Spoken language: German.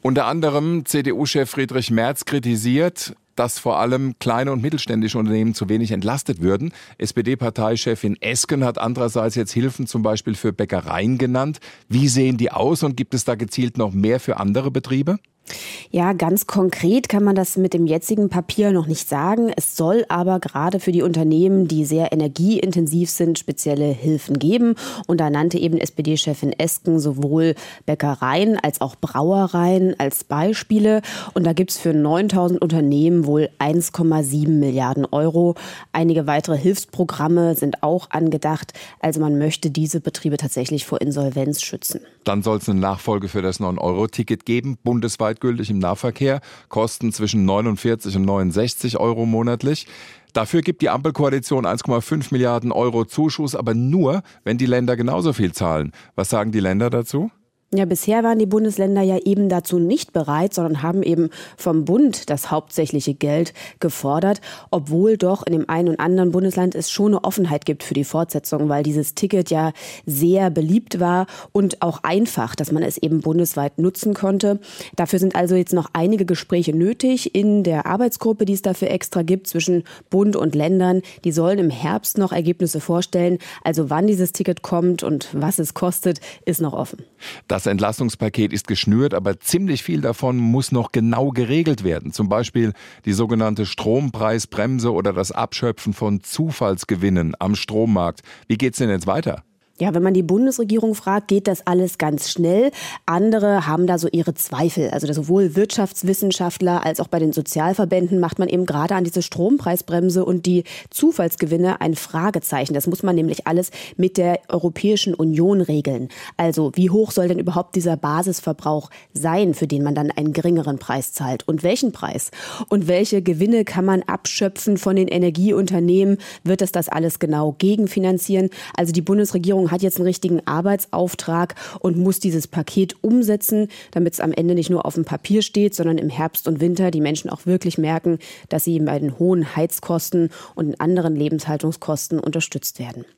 Unter anderem CDU-Chef Friedrich Merz kritisiert, dass vor allem kleine und mittelständische Unternehmen zu wenig entlastet würden. SPD-Parteichefin Esken hat andererseits jetzt Hilfen zum Beispiel für Bäckereien genannt. Wie sehen die aus und gibt es da gezielt noch mehr für andere Betriebe? Ja, ganz konkret kann man das mit dem jetzigen Papier noch nicht sagen. Es soll aber gerade für die Unternehmen, die sehr energieintensiv sind, spezielle Hilfen geben. Und da nannte eben SPD-Chefin Esken sowohl Bäckereien als auch Brauereien als Beispiele. Und da gibt es für 9.000 Unternehmen wohl 1,7 Milliarden Euro. Einige weitere Hilfsprogramme sind auch angedacht. Also man möchte diese Betriebe tatsächlich vor Insolvenz schützen. Dann soll es eine Nachfolge für das 9-Euro-Ticket geben, bundesweit gültig im Nahverkehr, Kosten zwischen 49 und 69 Euro monatlich. Dafür gibt die Ampelkoalition 1,5 Milliarden Euro Zuschuss, aber nur, wenn die Länder genauso viel zahlen. Was sagen die Länder dazu? Ja, bisher waren die Bundesländer ja eben dazu nicht bereit, sondern haben eben vom Bund das hauptsächliche Geld gefordert, obwohl doch in dem einen und anderen Bundesland es schon eine Offenheit gibt für die Fortsetzung, weil dieses Ticket ja sehr beliebt war und auch einfach, dass man es eben bundesweit nutzen konnte. Dafür sind also jetzt noch einige Gespräche nötig in der Arbeitsgruppe, die es dafür extra gibt zwischen Bund und Ländern. Die sollen im Herbst noch Ergebnisse vorstellen. Also wann dieses Ticket kommt und was es kostet, ist noch offen. Das Entlastungspaket ist geschnürt, aber ziemlich viel davon muss noch genau geregelt werden. Zum Beispiel die sogenannte Strompreisbremse oder das Abschöpfen von Zufallsgewinnen am Strommarkt. Wie geht's denn jetzt weiter? Ja, wenn man die Bundesregierung fragt, geht das alles ganz schnell. Andere haben da so ihre Zweifel. Also sowohl Wirtschaftswissenschaftler als auch bei den Sozialverbänden macht man eben gerade an diese Strompreisbremse und die Zufallsgewinne ein Fragezeichen. Das muss man nämlich alles mit der Europäischen Union regeln. Also wie hoch soll denn überhaupt dieser Basisverbrauch sein, für den man dann einen geringeren Preis zahlt? Und welchen Preis? Und welche Gewinne kann man abschöpfen von den Energieunternehmen? Wird das alles genau gegenfinanzieren? Also die Bundesregierung hat jetzt einen richtigen Arbeitsauftrag und muss dieses Paket umsetzen, damit es am Ende nicht nur auf dem Papier steht, sondern im Herbst und Winter die Menschen auch wirklich merken, dass sie bei den hohen Heizkosten und den anderen Lebenshaltungskosten unterstützt werden.